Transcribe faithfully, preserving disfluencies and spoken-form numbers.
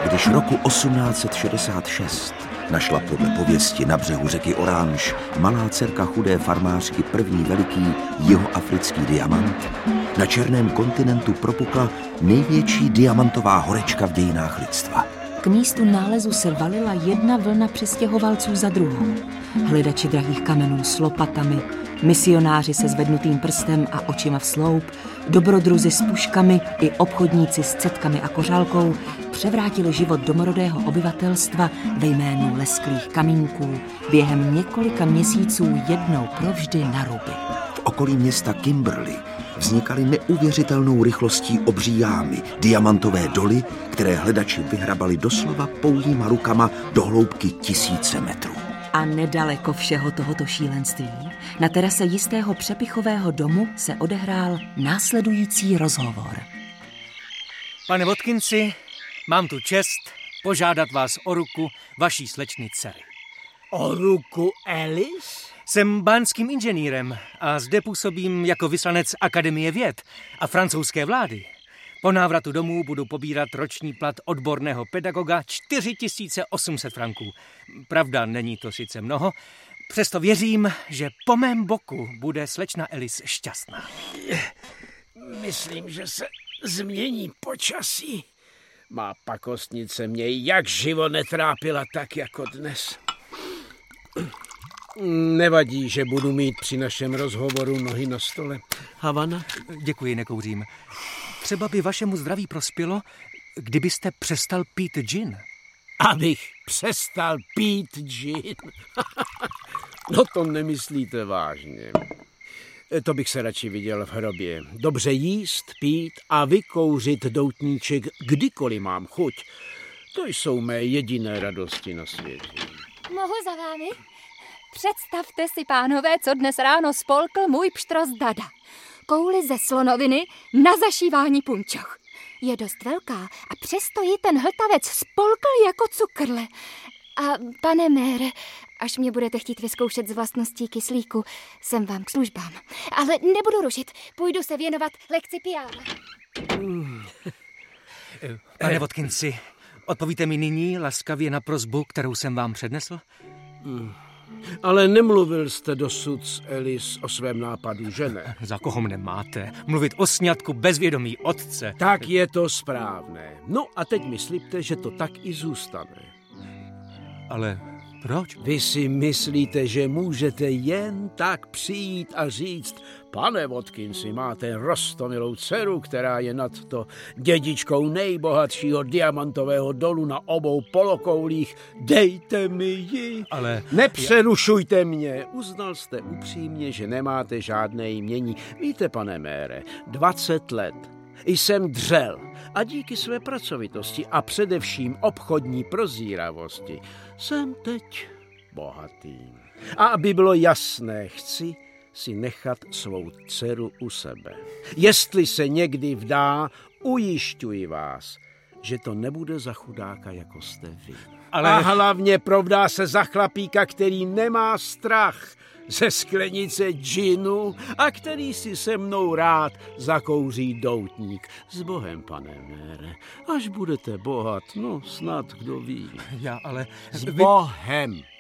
Když roku osmnáct set šedesát šest našla podle pověsti na břehu řeky Orange malá dcerka chudé farmářky první veliký jihoafrický diamant, na černém kontinentu propukla největší diamantová horečka v dějinách lidstva. K místu nálezu se valila jedna vlna přistěhovalců za druhou. Hledači drahých kamenů s lopatami, misionáři se zvednutým prstem a očima v sloup, dobrodruzi s puškami i obchodníci s cetkami a kořálkou převrátili život domorodého obyvatelstva ve jménu lesklých kamínků během několika měsíců jednou provždy na ruby. V okolí města Kimberley vznikaly neuvěřitelnou rychlostí obří jámy, diamantové doly, které hledači vyhrabali doslova pouhýma rukama do hloubky tisíce metrů. A nedaleko všeho tohoto šílenství, na terase jistého přepichového domu se odehrál následující rozhovor. Pane Watkinsi, mám tu čest požádat vás o ruku vaší slečny dcery. O ruku Alice? Jsem báňským inženýrem a zde působím jako vyslanec Akademie věd a francouzské vlády. Po návratu domů budu pobírat roční plat odborného pedagoga čtyři tisíce osm set franků. Pravda, není to sice mnoho, přesto věřím, že po mém boku bude slečna Alice šťastná. Myslím, že se změní počasí. Má pakostnice mě jak živo netrápila tak jako dnes. Nevadí, že budu mít při našem rozhovoru nohy na stole. Havana? Děkuji, nekouřím. Třeba by vašemu zdraví prospělo, kdybyste přestal pít gin. Abych přestal pít gin? No to nemyslíte vážně. To bych se radši viděl v hrobě. Dobře jíst, pít a vykouřit doutníček, kdykoliv mám chuť. To jsou mé jediné radosti na světě. Mohu za vámi? Představte si, pánové, co dnes ráno spolkl můj pštros Dada. Kouli ze slonoviny na zašívání punčoch. Je dost velká a přesto ji ten hltavec spolkl jako cukrle. A pane mére, až mě budete chtít vyzkoušet z vlastností kyslíku, jsem vám k službám. Ale nebudu rušit, půjdu se věnovat lekci piána. Pane Watkinsi, odpovíte mi nyní laskavě na prosbu, kterou jsem vám přednesl? Hmm. Ale nemluvil jste dosud s Alice o svém nápadu, že ne? Za koho mne máte? Mluvit o sňatku bez vědomí otce. Tak je to správné. No a teď mi slibte, že to tak i zůstane. Ale proč? Vy si myslíte, že můžete jen tak přijít a říct: pane Watkinsi, máte roztomilou dceru, která je nad to dědičkou nejbohatšího diamantového dolu na obou polokoulích. Dejte mi ji. Ale... Nepřerušujte mě. Uznal jste upřímně, že nemáte žádné jmění. Víte, pane mére, dvacet let jsem dřel a díky své pracovitosti a především obchodní prozíravosti jsem teď bohatý. A aby bylo jasné, chci si nechat svou dceru u sebe. Jestli se někdy vdá, ujišťuji vás, že to nebude za chudáka, jako jste vy. Ale... A hlavně provdá se za chlapíka, který nemá strach ze sklenice džinu a který si se mnou rád zakouří doutník. S Bohem, pane mére, až budete bohat, no snad kdo ví. Já ale... S Bohem.